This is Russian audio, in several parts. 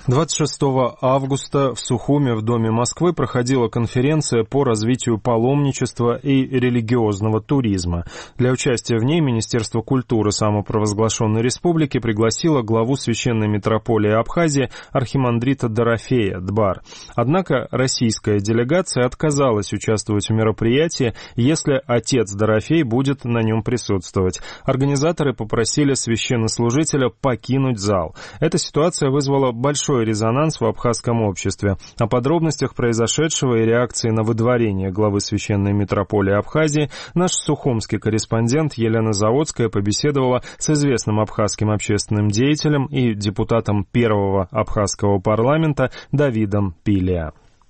26 августа в Сухуме в Доме Москвы проходила конференция по развитию паломничества и религиозного туризма. Для участия в ней Министерство культуры самопровозглашенной республики пригласило главу Священной митрополии Абхазии архимандрита Дорофея Дбар. Однако российская делегация отказалась участвовать в мероприятии, если отец Дорофей будет на нем присутствовать. Организаторы попросили священнослужителя покинуть зал. Эта ситуация вызвала большой резонанс в абхазском обществе. О подробностях произошедшего и реакции на выдворение главы Священной митрополии Абхазии наш сухумский корреспондент Елена Заводская побеседовала с известным абхазским общественным деятелем и депутатом первого абхазского парламента Давидом Пилия.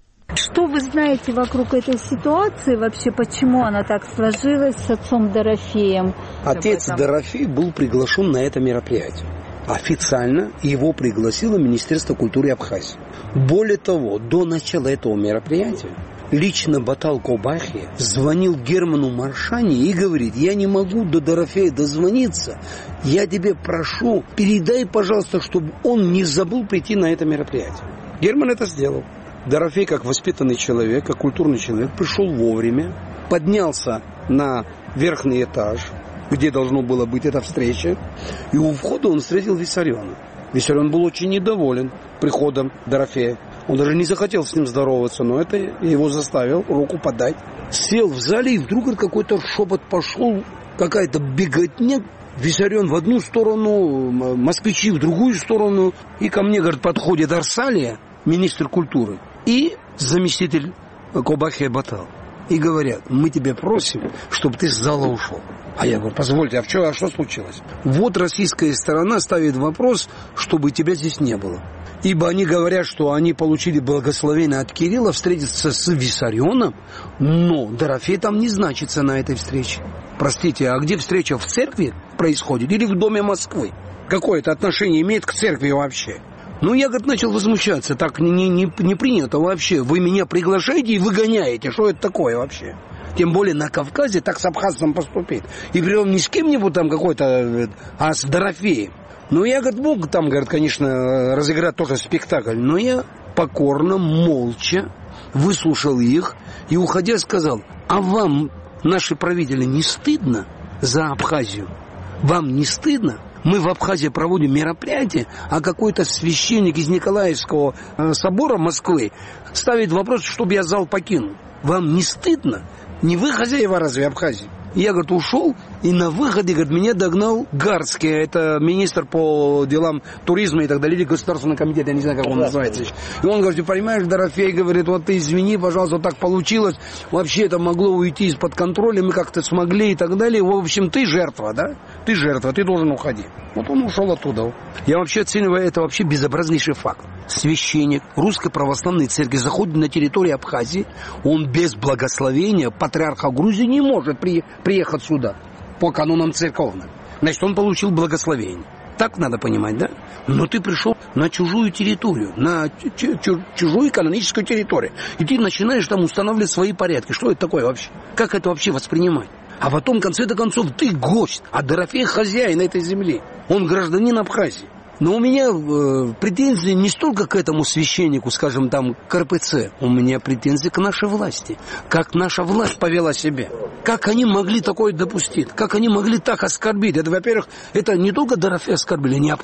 Что вы знаете вокруг этой ситуации? Вообще, почему она так сложилась с отцом Дорофеем? Отец Дорофей был приглашен на это мероприятие. Официально его пригласило Министерство культуры Абхазии. Более того, до начала этого мероприятия лично Батал Кобахи звонил Герману Маршани и говорит: я не могу до Дорофея дозвониться, я тебе прошу, передай, пожалуйста, чтобы он не забыл прийти на это мероприятие. Герман это сделал. Дорофей, как воспитанный человек, как культурный человек, пришел вовремя, поднялся на верхний этаж, где должно было быть эта встреча, и у входа он встретил Виссариона. Виссарион был очень недоволен приходом Дорофея. Он даже не захотел с ним здороваться, но это его заставил руку подать. Сел в зале, и вдруг какой-то шепот пошел, какая-то беготня. Виссарион в одну сторону, москвичи в другую сторону. И ко мне, говорит, подходит Арсалия, министр культуры, и заместитель Кобахи Батал. И говорят: мы тебя просим, чтобы ты с зала ушел. А я говорю: позвольте, а что случилось? Вот российская сторона ставит вопрос, чтобы тебя здесь не было. Ибо они говорят, что они получили благословение от Кирилла встретиться с Виссарионом, но Дорофей там не значится на этой встрече. Простите, а где встреча, в церкви происходит или в Доме Москвы? Какое это отношение имеет к церкви вообще? Ну, я, говорит, начал возмущаться. Так не принято вообще. Вы меня приглашаете и выгоняете. Что это такое вообще? Тем более на Кавказе так с абхазцем поступить. И причем не с кем-нибудь там какой-то, а с Дорофеем. Ну, я, говорит, мог там, говорит, конечно, разыграть тоже спектакль. Но я покорно, молча выслушал их и, уходя, сказал: а вам, наши правители, не стыдно за Абхазию? Вам не стыдно? Мы в Абхазии проводим мероприятие, а какой-то священник из Николаевского собора Москвы ставит вопрос, чтобы я зал покинул. Вам не стыдно? Не вы хозяева разве Абхазии? Я, говорит, ушел, и на выходе, говорит, меня догнал Гарский, это министр по делам туризма и так далее, или государственный комитет, я не знаю, как он называется. И он говорит: ты понимаешь, Дорофей, говорит, вот ты извини, пожалуйста, вот так получилось, вообще это могло уйти из-под контроля, мы как-то смогли и так далее. В общем, ты жертва, да? Ты жертва, ты должен уходить. Вот он ушел оттуда. Я вообще оцениваю это вообще безобразнейший факт. Священник Русской Православной Церкви заходит на территорию Абхазии, он без благословения патриарха Грузии не может приехать сюда по канонам церковным. Значит, он получил благословение. Так надо понимать, да? Но ты пришел на чужую территорию, на чужую каноническую территорию, и ты начинаешь там устанавливать свои порядки. Что это такое вообще? Как это вообще воспринимать? А потом, в конце-то концов, ты гость, а Дорофей хозяин этой земли. Он гражданин Абхазии. Но у меня претензии не столько к этому священнику, скажем, там, к РПЦ. У меня претензии к нашей власти. Как наша власть повела себя. Как они могли такое допустить? Как они могли так оскорбить? Это, во-первых, это не только Дорофея оскорбили, они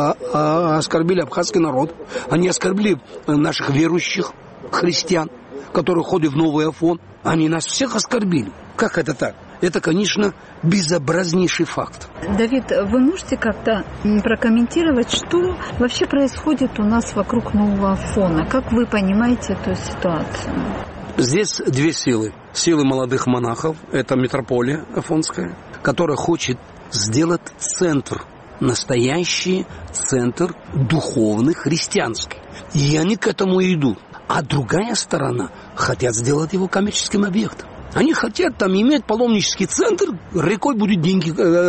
оскорбили абхазский народ. Они оскорбили наших верующих христиан, которые ходят в Новый Афон. Они нас всех оскорбили. Как это так? Это, конечно, безобразнейший факт. Давид, вы можете как-то прокомментировать, что вообще происходит у нас вокруг Нового Афона? Как вы понимаете эту ситуацию? Здесь две силы. Силы молодых монахов, это митрополия афонская, которая хочет сделать центр, настоящий центр духовный, христианский. И они к этому идут. А другая сторона хотят сделать его коммерческим объектом. Они хотят там иметь паломнический центр, рекой будут деньги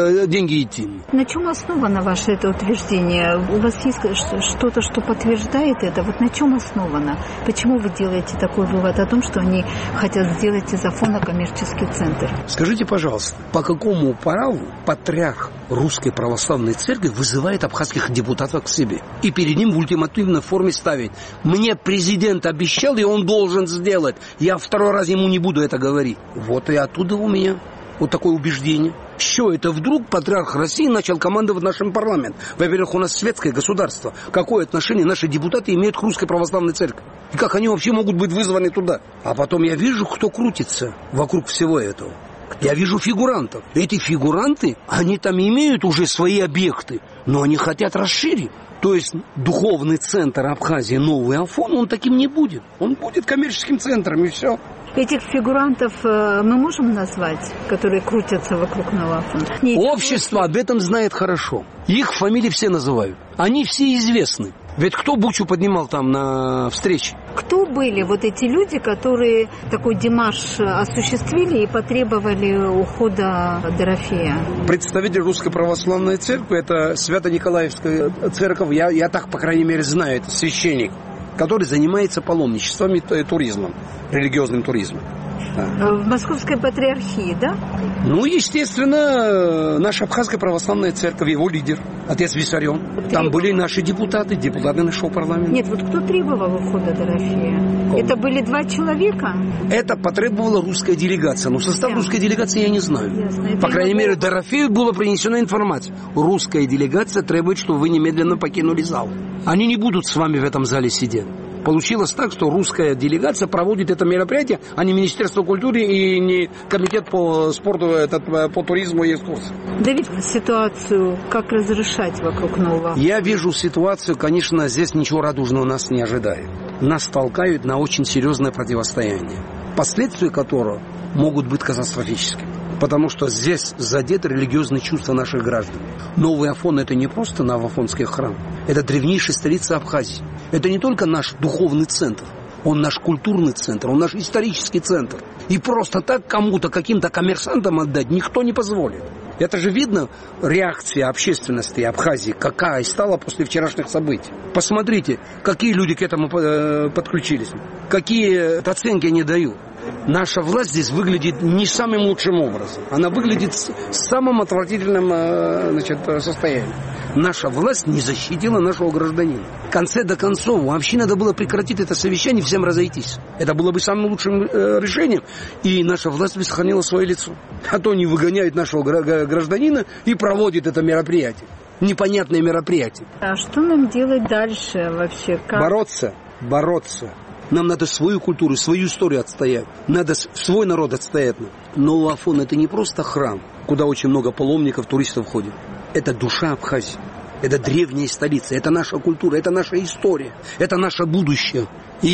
идти. На чем основано ваше это утверждение? У вас есть что-то, что подтверждает это? Вот на чем основано? Почему вы делаете такой вывод о том, что они хотят сделать из Афона коммерческий центр? Скажите, пожалуйста, по какому праву патриарх Русской Православной Церкви вызывает абхазских депутатов к себе и перед ним в ультимативной форме ставит: мне президент обещал, и он должен сделать, я второй раз ему не буду это говорить. Вот и оттуда у меня вот такое убеждение. Что это вдруг патриарх России начал командовать нашим парламентом? Во-первых, у нас светское государство. Какое отношение наши депутаты имеют к Русской Православной Церкви? И как они вообще могут быть вызваны туда? А потом я вижу, кто крутится вокруг всего этого. Я вижу фигурантов. Эти фигуранты, они там имеют уже свои объекты, но они хотят расширить. То есть духовный центр Абхазии, Новый Афон, он таким не будет. Он будет коммерческим центром, и все. Этих фигурантов мы можем назвать, которые крутятся вокруг Нового Афона? Общество об этом знает хорошо. Их фамилии все называют. Они все известны. Ведь кто бучу поднимал там на встрече? Кто были вот эти люди, которые такой демарш осуществили и потребовали ухода Дорофея? Представитель Русской Православной Церкви, это Свято-Николаевская церковь, я так, по крайней мере, знаю, это священник, который занимается паломничеством и туризмом, религиозным туризмом. Да. В Московской патриархии, да? Ну, естественно, наша Абхазская православная церковь, его лидер, отец Виссарион. Там были наши депутаты нашего парламента. Нет, вот кто требовал ухода Дорофея? Это были 2 человека? Это потребовала русская делегация. Но состав русской делегации я не знаю. Ясно. По крайней мере, Дорофею была принесена информация. Русская делегация требует, чтобы вы немедленно покинули зал. Они не будут с вами в этом зале сидеть. Получилось так, что русская делегация проводит это мероприятие, а не Министерство культуры и не Комитет по спорту, по туризму и экскурсии. Давид, ситуацию как разрешать вокруг Нового Афона? Я вижу ситуацию, конечно, здесь ничего радужного нас не ожидает. Нас толкают на очень серьезное противостояние, последствия которого могут быть катастрофическими. Потому что здесь задеты религиозные чувства наших граждан. Новый Афон – это не просто новоафонский храм. Это древнейшая столица Абхазии. Это не только наш духовный центр. Он наш культурный центр, он наш исторический центр. И просто так кому-то, каким-то коммерсантам отдать никто не позволит. Это же видно, реакция общественности Абхазии, какая стала после вчерашних событий. Посмотрите, какие люди к этому подключились, какие оценки они дают. Наша власть здесь выглядит не самым лучшим образом. Она выглядит в самом отвратительном состоянии. Наша власть не защитила нашего гражданина. В конце до концов, вообще надо было прекратить это совещание, всем разойтись. Это было бы самым лучшим решением, и наша власть бы сохранила свое лицо. А то не выгоняет нашего гражданина и проводит это мероприятие. Непонятное мероприятие. А что нам делать дальше вообще? Как? Бороться. Нам надо свою культуру, свою историю отстоять. Надо свой народ отстоять. Новый Афон – это не просто храм, куда очень много паломников, туристов ходит. Это душа Абхазии. Это древняя столица. Это наша культура, это наша история. Это наше будущее.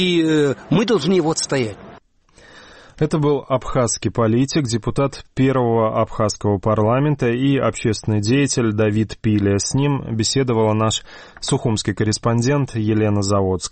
И мы должны его отстоять. Это был абхазский политик, депутат первого абхазского парламента и общественный деятель Давид Пилия. С ним беседовала наш сухумский корреспондент Елена Заводская.